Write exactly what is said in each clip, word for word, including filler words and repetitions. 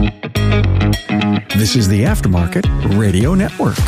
This is the Aftermarket Radio Network.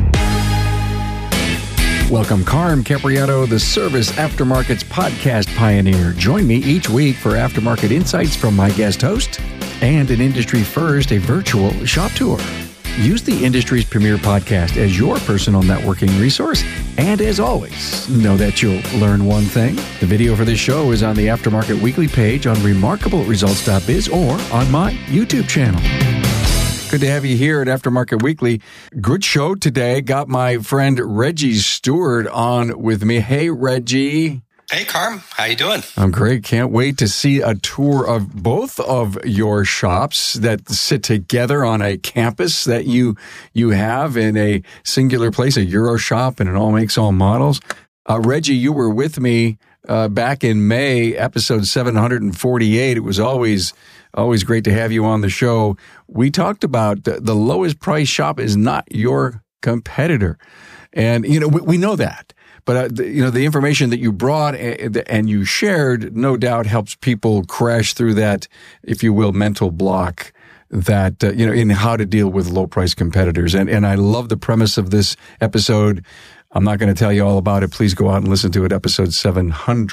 Welcome, Carm Capriato, the Service Aftermarket's podcast pioneer. Join me each week for aftermarket insights from my guest host and an industry first, a virtual shop tour. Use the industry's premier podcast as your personal networking resource. And as always, know that you'll learn one thing. The video for this show is on the Aftermarket Weekly page on remarkable results dot biz or on my YouTube channel. Good to have you here at Aftermarket Weekly. Good show today. Got my friend Reggie Stewart on with me. Hey, Reggie. Hey, Carm. How you doing? I'm great. Can't wait to see a tour of both of your shops that sit together on a campus that you you have in a singular place, a Euro shop, and it all makes all models. Uh, Reggie, you were with me uh, back in May, episode seven forty-eight. It was always always great to have you on the show. We talked about the, the lowest price shop is not your competitor. And, you know, we, we know that. But, uh, the, you know, the information that you brought and you shared, no doubt, helps people crash through that, if you will, mental block that, uh, you know, in how to deal with low-price competitors. And, and I love the premise of this episode. I'm not going to tell you all about it. Please go out and listen to it, episode seven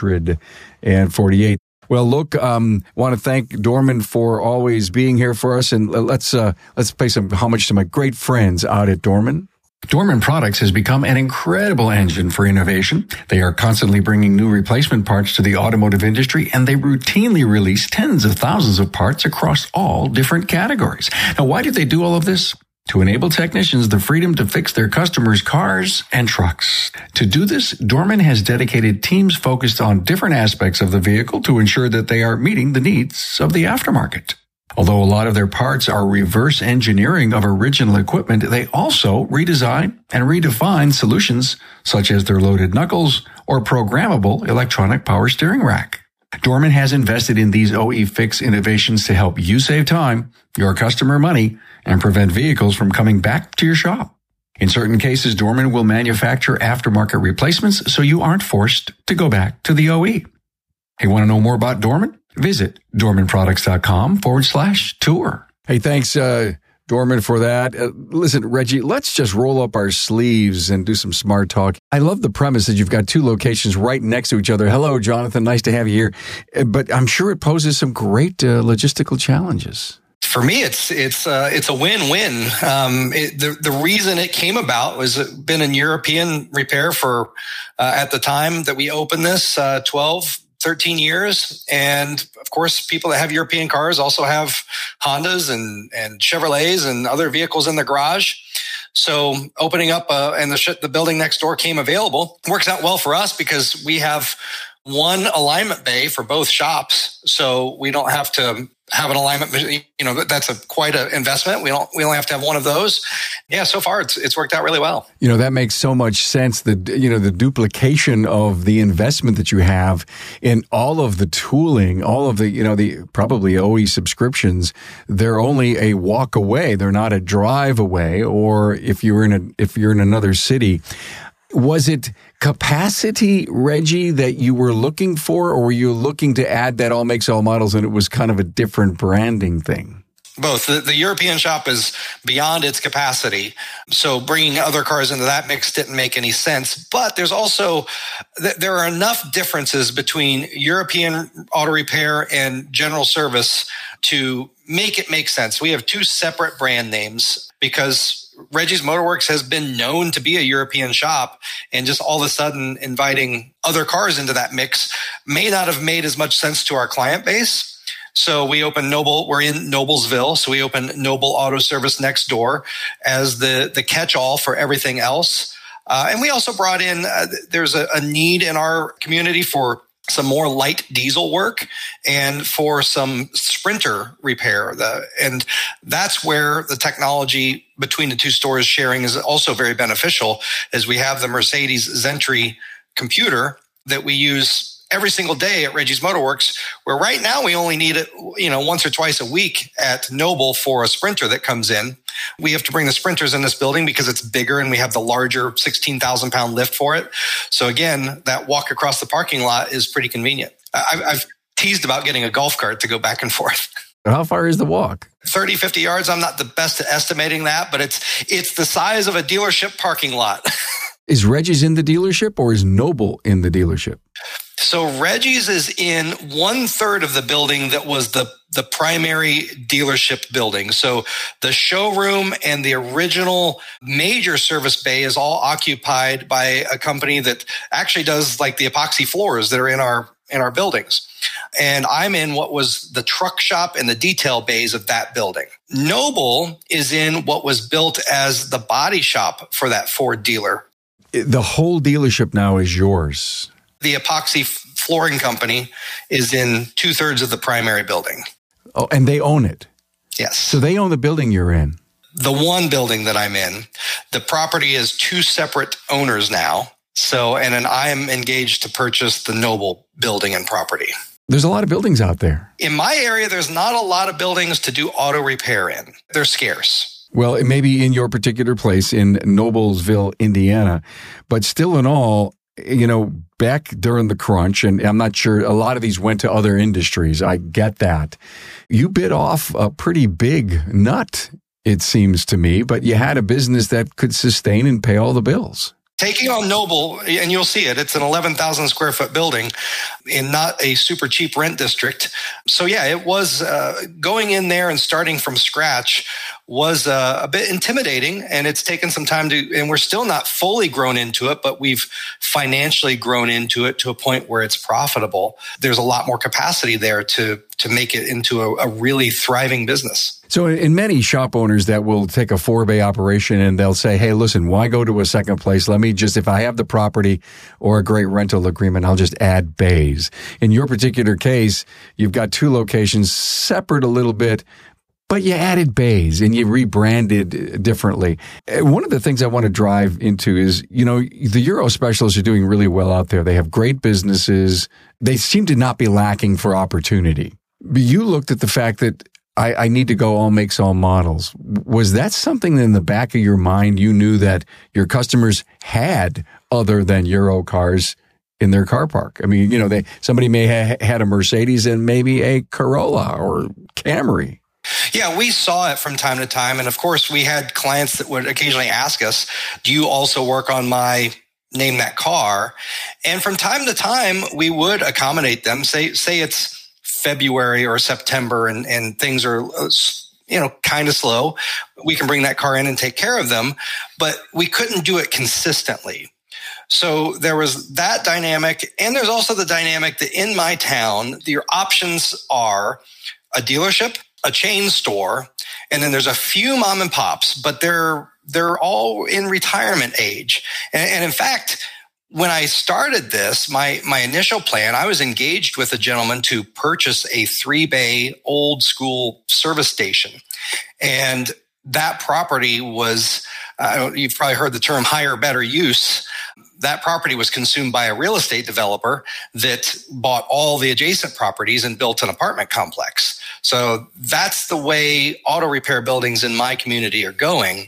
forty-eight. Well, look, um, want to thank Dorman for always being here for us. And let's, uh, let's pay some homage to my great friends out at Dorman. Dorman Products has become an incredible engine for innovation. They are constantly bringing new replacement parts to the automotive industry, and they routinely release tens of thousands of parts across all different categories. Now, why do they do all of this? To enable technicians the freedom to fix their customers' cars and trucks. To do this, Dorman has dedicated teams focused on different aspects of the vehicle to ensure that they are meeting the needs of the aftermarket. Although a lot of their parts are reverse engineering of original equipment, they also redesign and redefine solutions such as their loaded knuckles or programmable electronic power steering rack. Dorman has invested in these O E Fix innovations to help you save time, your customer money, and prevent vehicles from coming back to your shop. In certain cases, Dorman will manufacture aftermarket replacements so you aren't forced to go back to the O E. Hey, want to know more about Dorman? Visit dormanproducts.com forward slash tour. Hey, thanks, uh, Dorman, for that. Uh, listen, Reggie, let's just roll up our sleeves and do some smart talk. I love the premise that you've got two locations right next to each other. Hello, Jonathan. Nice to have you here. Uh, but I'm sure it poses some great uh, logistical challenges. For me, it's it's uh, it's a win-win. Um, it, the the reason it came about was it been in European repair for uh, at the time that we opened this uh, twelve, thirteen years, and of course, people that have European cars also have Hondas and and Chevrolets and other vehicles in the garage. So opening up uh, and the sh- the building next door came available works out well for us because we have one alignment bay for both shops, so we don't have to have an alignment. You know, that's a quite an investment. We don't. We only have to have one of those. Yeah, so far it's it's worked out really well. You know, that makes so much sense. The you know the duplication of the investment that you have in all of the tooling, all of the you know the probably O E subscriptions. They're only a walk away. They're not a drive away. Or if you're in a if you're in another city. Was it capacity, Reggie, that you were looking for, or were you looking to add that all makes all models and it was kind of a different branding thing? Both. The, the European shop is beyond its capacity. So bringing other cars into that mix didn't make any sense. But there's also, there are enough differences between European auto repair and general service to make it make sense. We have two separate brand names because Reggie's Motorworks has been known to be a European shop, and just all of a sudden inviting other cars into that mix may not have made as much sense to our client base. So we opened Noble, we're in Noblesville, so we opened Noble Auto Service next door as the, the catch-all for everything else. Uh, and we also brought in, uh, there's a, a need in our community for some more light diesel work and for some Sprinter repair. The, and that's where the technology between the two stores sharing is also very beneficial, as we have the Mercedes Zentry computer that we use every single day at Reggie's Motorworks, where right now we only need it, you know, once or twice a week at Noble for a Sprinter that comes in. We have to bring the Sprinters in this building because it's bigger and we have the larger sixteen thousand pound lift for it. So again, that walk across the parking lot is pretty convenient. I've, I've teased about getting a golf cart to go back and forth. How far is the walk? thirty, fifty yards. I'm not the best at estimating that, but it's it's the size of a dealership parking lot. Is Reggie's in the dealership or is Noble in the dealership? So Reggie's is in one third of the building that was the, the primary dealership building. So the showroom and the original major service bay is all occupied by a company that actually does like the epoxy floors that are in our in our buildings. And I'm in what was the truck shop and the detail bays of that building. Noble is in what was built as the body shop for that Ford dealer. The whole dealership now is yours. The epoxy flooring company is in two thirds of the primary building. Oh, and they own it. Yes. So they own the building you're in. The one building that I'm in, the property is two separate owners now. So, and then I'm engaged to purchase the Noble building and property. There's a lot of buildings out there. In my area, there's not a lot of buildings to do auto repair in. They're scarce. Well, it may be in your particular place in Noblesville, Indiana, but still in all, you know, back during the crunch, and I'm not sure, a lot of these went to other industries. I get that. You bit off a pretty big nut, it seems to me, but you had a business that could sustain and pay all the bills. Taking on Noble, and you'll see it, it's an eleven thousand square foot building in not a super cheap rent district. So yeah, it was uh, going in there and starting from scratch was uh, a bit intimidating, and it's taken some time to, and we're still not fully grown into it, but we've financially grown into it to a point where it's profitable. There's a lot more capacity there to to make it into a, a really thriving business. So in many shop owners that will take a four-bay operation and they'll say, hey, listen, why go to a second place? Let me just, if I have the property or a great rental agreement, I'll just add bays. In your particular case, you've got two locations separate a little bit, but you added bays and you rebranded differently. One of the things I want to drive into is, you know, the Euro specialists are doing really well out there. They have great businesses. They seem to not be lacking for opportunity. But you looked at the fact that I, I need to go all makes, all models. Was that something in the back of your mind you knew that your customers had other than Euro cars in their car park? I mean, you know, they somebody may have had a Mercedes and maybe a Corolla or Camry. Yeah, we saw it from time to time. And of course, we had clients that would occasionally ask us, do you also work on my name that car? And from time to time, we would accommodate them. Say, say it's February or September and, and things are, you know, kind of slow. We can bring that car in and take care of them, but we couldn't do it consistently. So there was that dynamic. And there's also the dynamic that in my town, your options are a dealership, a chain store, and then there's a few mom and pops, but they're, they're all in retirement age. And, and in fact, when I started this, my, my initial plan, I was engaged with a gentleman to purchase a three bay old school service station. And that property was, uh, you've probably heard the term higher, better use. That property was consumed by a real estate developer that bought all the adjacent properties and built an apartment complex. So that's the way auto repair buildings in my community are going.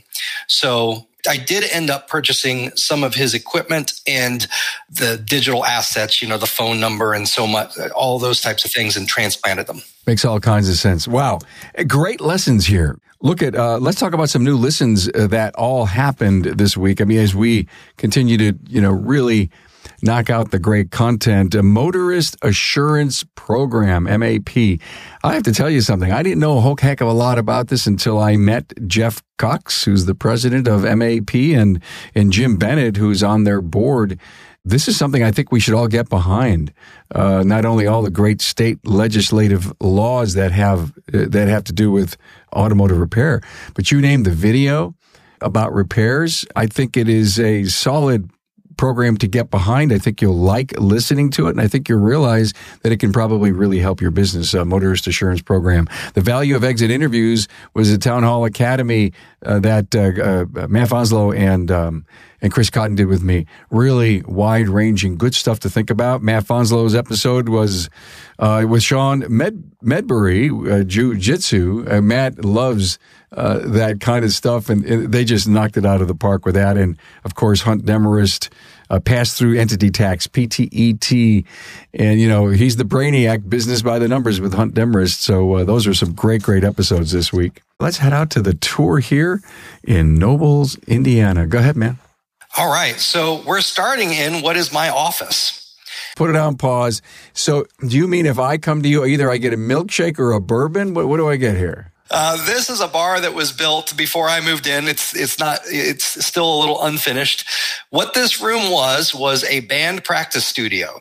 So I did end up purchasing some of his equipment and the digital assets, you know, the phone number and so much, all those types of things, and transplanted them. Makes all kinds of sense. Wow. Great lessons here. Look at, uh, let's talk about some new listens that all happened this week. I mean, as we continue to, you know, really knock out the great content, a Motorist Assurance Program, M A P. I have to tell you something. I didn't know a whole heck of a lot about this until I met Jeff Cox, who's the president of M A P, and, and Jim Bennett, who's on their board. This is something I think we should all get behind. Uh, not only all the great state legislative laws that have uh, that have to do with automotive repair, but you named the video about repairs. I think it is a solid program to get behind. I think you'll like listening to it, and I think you'll realize that it can probably really help your business. Uh, Motorist Assurance Program. The Value of Exit Interviews was a Town Hall Academy uh, that uh, uh, Matt Fonslow and um, and Chris Cotton did with me. Really wide-ranging, good stuff to think about. Matt Fonslow's episode was uh, with Sean Med- Medbury, uh, Jiu-Jitsu. Uh, Matt loves uh, that kind of stuff, and, and they just knocked it out of the park with that. And, of course, Hunt Demarest, uh, pass-through entity tax, P T E T. And, you know, he's the brainiac, business by the numbers with Hunt Demarest. So uh, those are some great, great episodes this week. Let's head out to the tour here in Nobles, Indiana. Go ahead, man. All right. So we're starting in what is my office. Put it on pause. So do you mean if I come to you, either I get a milkshake or a bourbon? What, what do I get here? Uh, this is a bar that was built before I moved in. It's it's not it's still a little unfinished. What this room was was a band practice studio.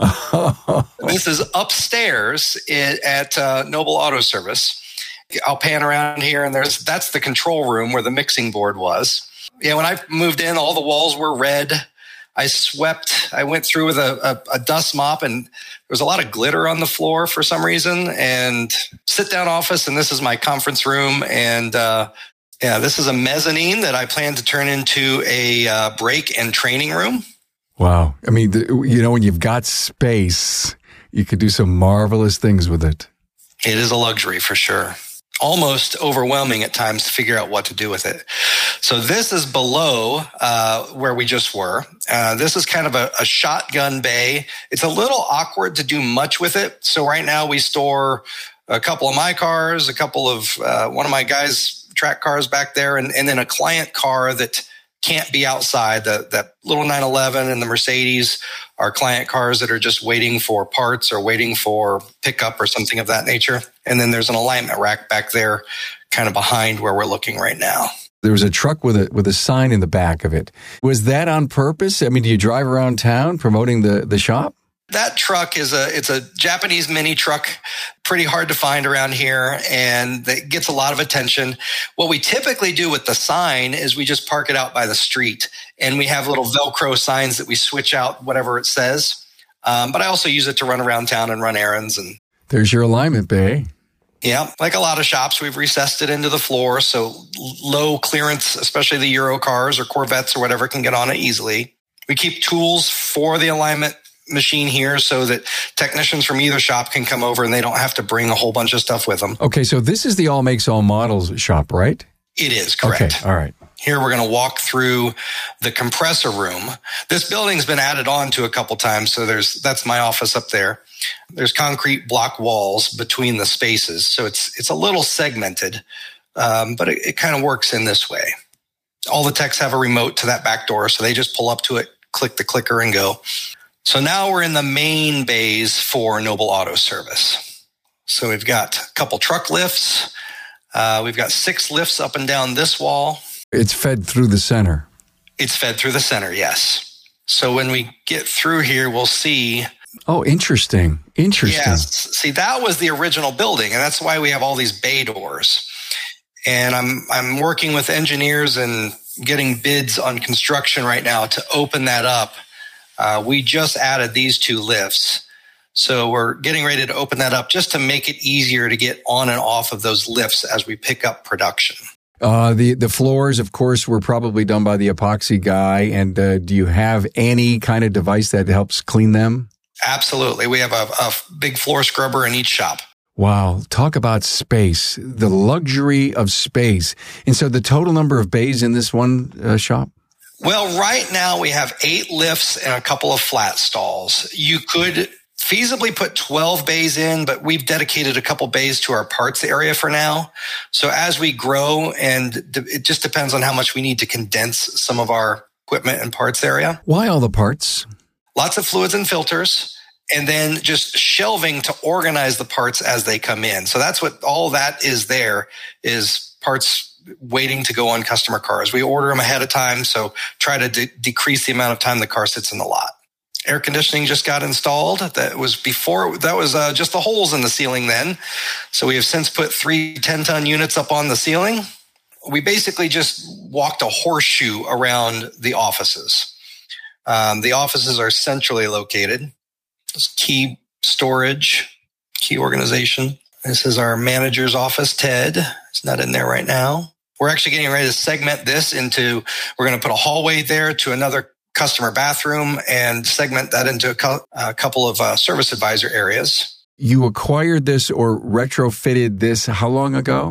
This is upstairs at uh, Noble Auto Service. I'll pan around here, and there's that's the control room where the mixing board was. Yeah, when I moved in, all the walls were red. I swept, I went through with a, a, a dust mop, and there was a lot of glitter on the floor for some reason, and sit down office. And this is my conference room. And, uh, yeah, this is a mezzanine that I plan to turn into a uh, break and training room. Wow. I mean, the, you know, when you've got space, you could do some marvelous things with it. It is a luxury for sure. Almost overwhelming at times to figure out what to do with it. So this is below uh, where we just were. Uh, this is kind of a, a shotgun bay. It's a little awkward to do much with it. So right now we store a couple of my cars, a couple of uh, one of my guys' track cars back there, and, and then a client car that can't be outside. The, that little nine eleven and the Mercedes are client cars that are just waiting for parts or waiting for pickup or something of that nature. And then there's an alignment rack back there kind of behind where we're looking right now. There was a truck with a with a sign in the back of it. Was that on purpose? I mean, do you drive around town promoting the, the shop? That truck is a it's a Japanese mini truck, pretty hard to find around here, and it gets a lot of attention. What we typically do with the sign is we just park it out by the street, and we have little Velcro signs that we switch out whatever it says. Um, but I also use it to run around town and run errands. And there's your alignment bay. Yeah, like a lot of shops, we've recessed it into the floor, so low clearance, especially the Euro cars or Corvettes or whatever, can get on it easily. We keep tools for the alignment machine here so that technicians from either shop can come over and they don't have to bring a whole bunch of stuff with them. Okay, so this is the all makes all models shop, right? It is, correct. Okay, all right. Here we're going to walk through the compressor room. This building's been added on to a couple times, so there's that's my office up there. There's concrete block walls between the spaces, so it's it's a little segmented, um, but it, it kind of works in this way. All the techs have a remote to that back door, so they just pull up to it, click the clicker, and go. So now we're in the main bays for Noble Auto Service. So we've got a couple truck lifts. Uh, we've got six lifts up and down this wall. It's fed through the center. It's fed through the center, yes. So when we get through here, we'll see. Oh, interesting. Interesting. Yes. See, that was the original building, and that's why we have all these bay doors. And I'm I'm working with engineers and getting bids on construction right now to open that up. Uh, we just added these two lifts. So we're getting ready to open that up just to make it easier to get on and off of those lifts as we pick up production. Uh, the, the floors, of course, were probably done by the epoxy guy. And uh, do you have any kind of device that helps clean them? Absolutely. We have a, a big floor scrubber in each shop. Wow. Talk about space, the luxury of space. And so the total number of bays in this one uh, shop? Well, right now we have eight lifts and a couple of flat stalls. You could feasibly put twelve bays in, but we've dedicated a couple bays to our parts area for now. So as we grow, and it just depends on how much we need to condense some of our equipment and parts area. Why all the parts? Lots of fluids and filters, and then just shelving to organize the parts as they come in. So that's what all that is there, is parts waiting to go on customer cars. We order them ahead of time, so try to de- decrease the amount of time the car sits in the lot. Air conditioning just got installed. That was before, that was uh, just the holes in the ceiling then. So we have since put three ten-ton units up on the ceiling. We basically just walked a horseshoe around the offices. Um, the offices are centrally located. There's key storage, key organization. This is our manager's office, Ted. It's not in there right now. We're actually getting ready to segment this into, we're going to put a hallway there to another customer bathroom and segment that into a, co- a couple of uh, service advisor areas. You acquired this or retrofitted this how long ago?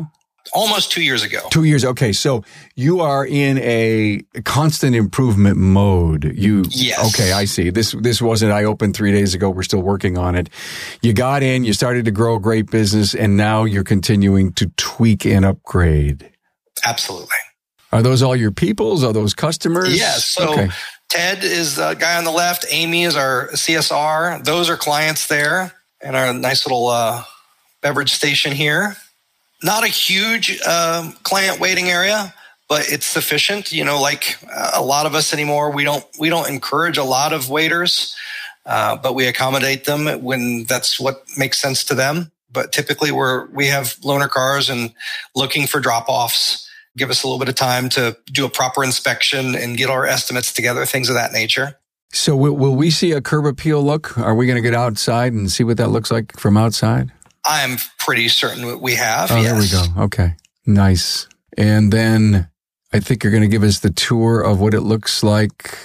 Almost two years ago. Two years. Okay. So you are in a constant improvement mode. You, yes. Okay. I see. This, this wasn't, I opened three days ago. We're still working on it. You got in, you started to grow a great business, and now you're continuing to tweak and upgrade. Absolutely. Are those all your peoples? Are those customers? Yes. So okay. Ted is the guy on the left. Amy is our C S R. Those are clients there, and our nice little uh, beverage station here. Not a huge uh, client waiting area, but it's sufficient. You know, like a lot of us anymore, we don't we don't encourage a lot of waiters, uh, but we accommodate them when that's what makes sense to them. But typically, we're we have loaner cars and looking for drop offs. Give us a little bit of time to do a proper inspection and get our estimates together, things of that nature. So, will, will we see a curb appeal look? Are we going to get outside and see what that looks like from outside? I'm pretty certain we have. Oh, yes. There we go. Okay. Nice. And then I think you're going to give us the tour of what it looks like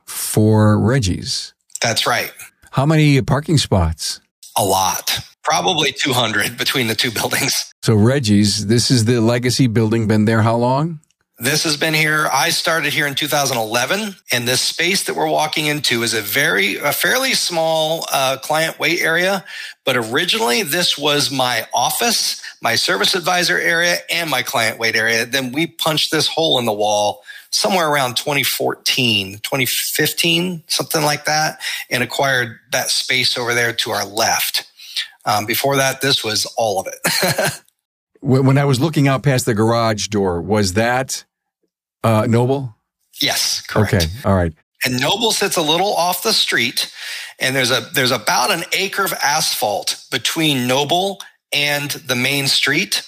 for Reggie's. That's right. How many parking spots? A lot. Probably two hundred between the two buildings. So Reggie's, this is the legacy building. Been there how long? This has been here. I started here in two thousand eleven, and this space that we're walking into is a very, a fairly small uh, client wait area. But originally, this was my office, my service advisor area, and my client wait area. Then we punched this hole in the wall somewhere around twenty fourteen, twenty fifteen, something like that, and acquired that space over there to our left. Um, before that, this was all of it. When I was looking out past the garage door, was that uh, Noble? Yes, correct. Okay, all right. And Noble sits a little off the street, and there's a there's about an acre of asphalt between Noble and the main street.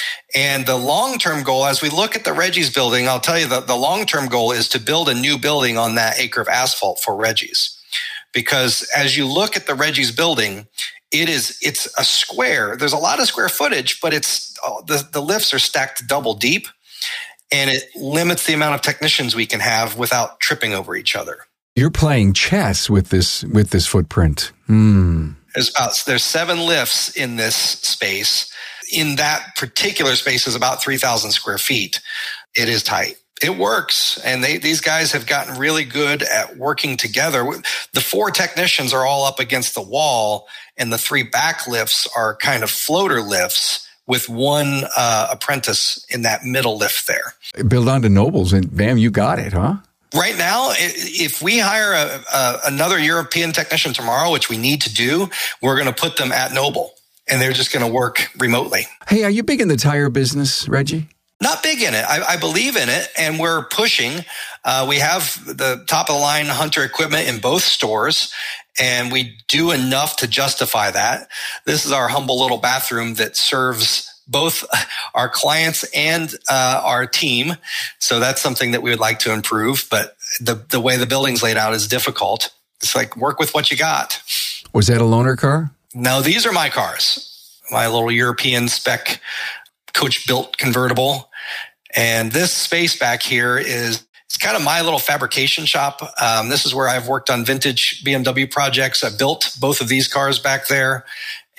And the long-term goal, as we look at the Reggie's building, I'll tell you that the long-term goal is to build a new building on that acre of asphalt for Reggie's. Because as you look at the Reggie's building, it is it's a square. There's a lot of square footage, but it's oh, the the lifts are stacked double deep, and it limits the amount of technicians we can have without tripping over each other. You're playing chess with this with this footprint. Hmm. There's about there's seven lifts in this space. In that particular space is about three thousand square feet. It is tight. It works, and they, these guys have gotten really good at working together. The four technicians are all up against the wall, and the three back lifts are kind of floater lifts with one uh, apprentice in that middle lift there. Build onto Nobles, and bam, you got it, huh? Right now, if we hire a, a, another European technician tomorrow, which we need to do, we're going to put them at Noble, and they're just going to work remotely. Hey, are you big in the tire business, Reggie? Not big in it. I, I believe in it, and we're pushing. Uh, we have the top of the line Hunter equipment in both stores, and we do enough to justify that. This is our humble little bathroom that serves both our clients and uh, our team. So that's something that we would like to improve. But the the way the building's laid out is difficult. It's like work with what you got. Was that a loaner car? No, these are my cars. My little European spec coach-built convertible. And this space back here is it's kind of my little fabrication shop. Um, this is where I've worked on vintage B M W projects. I built both of these cars back there.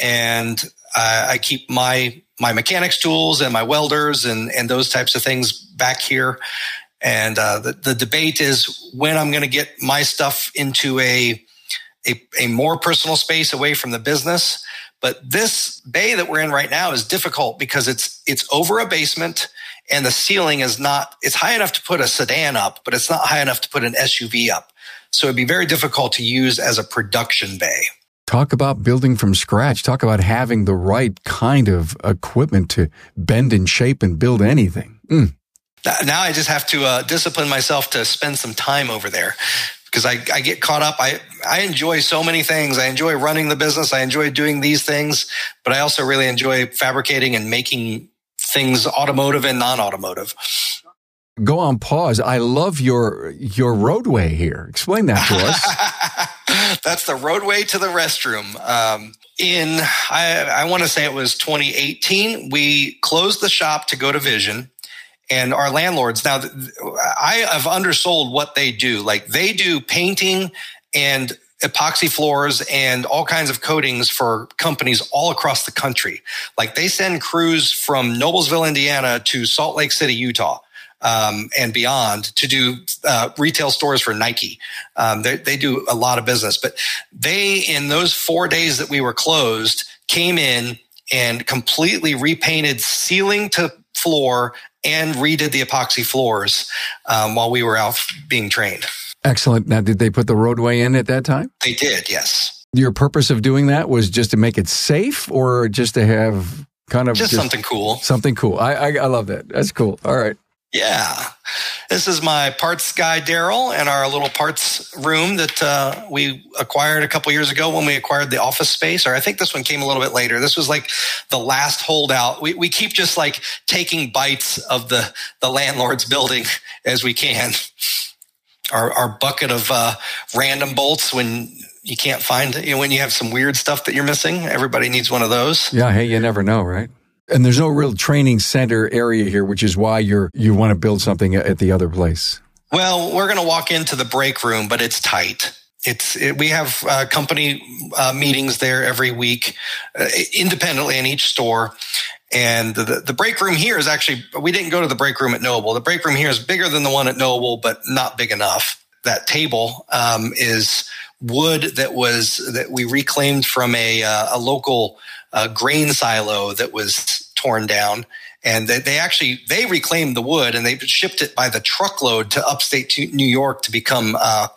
And uh, I keep my my mechanics tools and my welders and, and those types of things back here. And uh, the, the debate is when I'm going to get my stuff into a, a a more personal space away from the business. But this bay that we're in right now is difficult because it's it's over a basement and the ceiling is not, it's high enough to put a sedan up, but it's not high enough to put an S U V up. So it'd be very difficult to use as a production bay. Talk about building from scratch. Talk about having the right kind of equipment to bend and shape and build anything. Mm. Now I just have to uh, discipline myself to spend some time over there. Because I, I get caught up. I, I enjoy so many things. I enjoy running the business. I enjoy doing these things, but I also really enjoy fabricating and making things automotive and non-automotive. Go on pause. I love your your roadway here. Explain that to us. That's the roadway to the restroom. Um, in, I, I want to say it was twenty eighteen, we closed the shop to go to Vision. And our landlords, now I have undersold what they do. Like they do painting and epoxy floors and all kinds of coatings for companies all across the country. Like they send crews from Noblesville, Indiana to Salt Lake City, Utah, um, and beyond to do uh, retail stores for Nike. Um, they, they do a lot of business, but they, in those four days that we were closed, came in and completely repainted ceiling to floor and redid the epoxy floors um, while we were out being trained. Excellent. Now, did they put the roadway in at that time? They did, yes. Your purpose of doing that was just to make it safe, or just to have kind of just, just something cool? Something cool. I, I I love that. That's cool. All right. Yeah. This is my parts guy, Daryl, and our little parts room that uh, we acquired a couple years ago when we acquired the office space. Or I think this one came a little bit later. This was like the last holdout. We we keep just like taking bites of the, the landlord's building as we can. Our, our bucket of uh, random bolts when you can't find, you know, when you have some weird stuff that you're missing. Everybody needs one of those. Yeah. Hey, you never know, right? And there's no real training center area here, which is why you're you want to build something at the other place. Well, we're going to walk into the break room, but it's tight. It's it, we have uh, company uh, meetings there every week, uh, independently in each store. And the, the break room here is actually, we didn't go to the break room at Noble. The break room here is bigger than the one at Noble, but not big enough. That table um, is wood that was that we reclaimed from a uh, a local uh, grain silo that was torn down, and they, they actually they reclaimed the wood and they shipped it by the truckload to upstate to New York to become uh,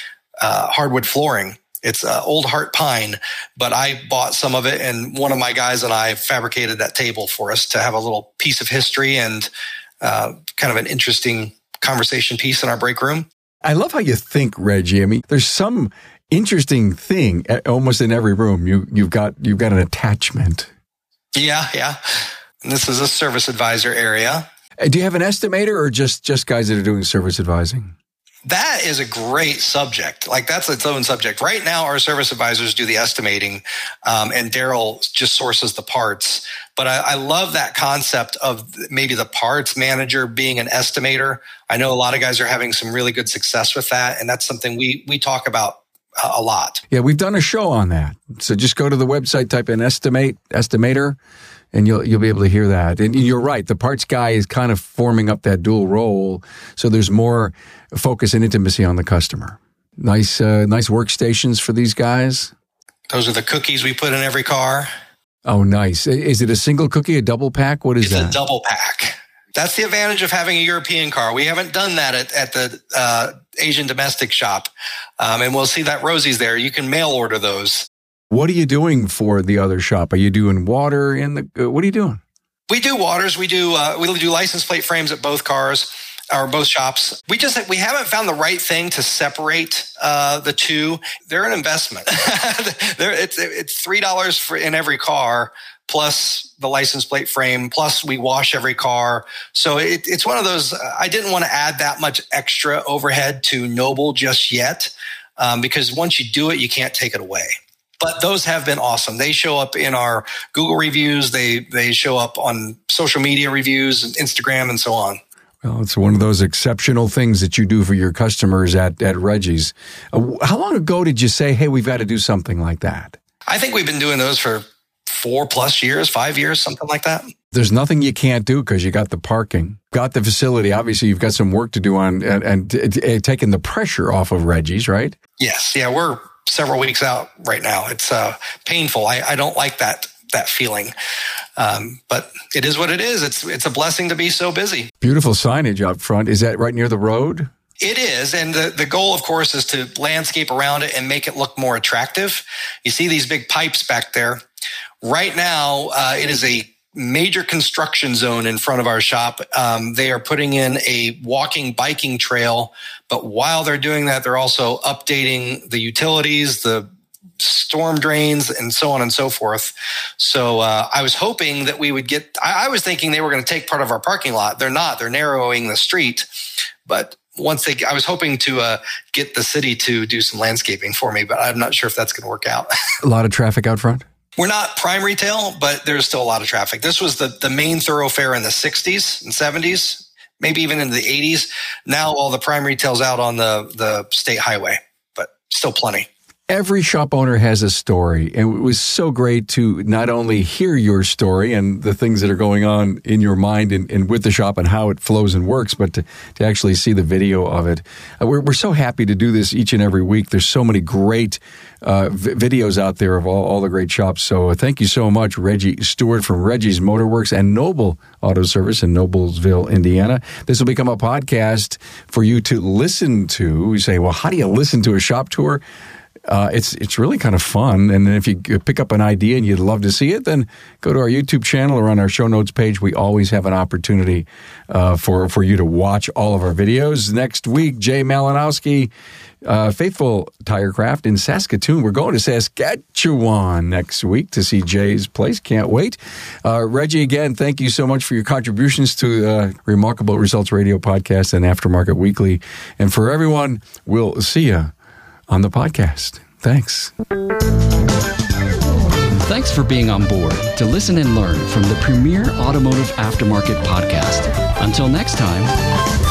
uh, hardwood flooring. It's uh, old heart pine, but I bought some of it, and one of my guys and I fabricated that table for us to have a little piece of history and uh, kind of an interesting conversation piece in our break room. I love how you think, Reggie. I mean, there's some interesting thing almost in every room. You, you've got you've got an attachment. Yeah, yeah. And this is a service advisor area. Do you have an estimator or just, just guys that are doing service advising? That is a great subject. Like that's its own subject. Right now, our service advisors do the estimating, um, and Daryl just sources the parts. But I, I love that concept of maybe the parts manager being an estimator. I know a lot of guys are having some really good success with that, and that's something we we talk about uh, a lot. Yeah, we've done a show on that. So just go to the website, type in estimate estimator, and you'll you'll be able to hear that. And you're right, the parts guy is kind of forming up that dual role, so there's more focus and intimacy on the customer. Nice, uh, nice workstations for these guys. Those are the cookies we put in every car. Oh, nice. Is it a single cookie, a double pack? What is it's that? It's a double pack. That's the advantage of having a European car. We haven't done that at, at the uh, Asian domestic shop. Um, and we'll see that Rosie's there. You can mail order those. What are you doing for the other shop? Are you doing water in the, uh, what are you doing? We do waters. We do, uh, we do license plate frames at both cars. Or both shops. We just we haven't found the right thing to separate uh, the two. They're an investment. They're, it's it's three dollars for in every car, plus the license plate frame, plus we wash every car. So it, it's one of those. I didn't want to add that much extra overhead to Noble just yet, um, because once you do it, you can't take it away. But those have been awesome. They show up in our Google reviews. They they show up on social media reviews, and Instagram, and so on. Well, it's one of those exceptional things that you do for your customers at, at Reggie's. Uh, how long ago did you say, hey, we've got to do something like that? I think we've been doing those for four plus years, five years, something like that. There's nothing you can't do because you got the parking, got the facility. Obviously, you've got some work to do on and, and t- t- taking the pressure off of Reggie's, right? Yes. Yeah, we're several weeks out right now. It's uh, painful. I, I don't like that that feeling. Um, but it is what it is. It's it's a blessing to be so busy. Beautiful signage up front. Is that right near the road? It is. And the, the goal, of course, is to landscape around it and make it look more attractive. You see these big pipes back there. Right now, uh, it is a major construction zone in front of our shop. Um, they are putting in a walking, biking trail. But while they're doing that, they're also updating the utilities, the storm drains, and so on and so forth. So uh, I was hoping that we would get, I, I was thinking they were going to take part of our parking lot. They're not. They're narrowing the street. But once they, I was hoping to uh, get the city to do some landscaping for me, but I'm not sure if that's going to work out. A lot of traffic out front? We're not prime retail, but there's still a lot of traffic. This was the, the main thoroughfare in the sixties and seventies, maybe even in the eighties. Now all the prime retail's out on the, the state highway, but still plenty. Every shop owner has a story, and it was so great to not only hear your story and the things that are going on in your mind and, and with the shop and how it flows and works, but to, to actually see the video of it. Uh, we're, we're so happy to do this each and every week. There's so many great uh, v- videos out there of all, all the great shops. So uh, thank you so much, Reggie Stewart from Reggie's Motorworks and Noble Auto Service in Noblesville, Indiana. This will become a podcast for you to listen to. You say, well, how do you listen to a shop tour? Uh, it's it's really kind of fun, and if you pick up an idea and you'd love to see it, then go to our YouTube channel or on our show notes page. We always have an opportunity uh, for, for you to watch all of our videos. Next week, Jay Malinowski, uh, Faithful Tirecraft in Saskatoon. We're going to Saskatchewan next week to see Jay's place. Can't wait. Uh, Reggie, again, thank you so much for your contributions to uh, Remarkable Results Radio Podcast and Aftermarket Weekly. And for everyone, we'll see you on the podcast. Thanks. Thanks for being on board to listen and learn from the premier automotive aftermarket podcast. Until next time.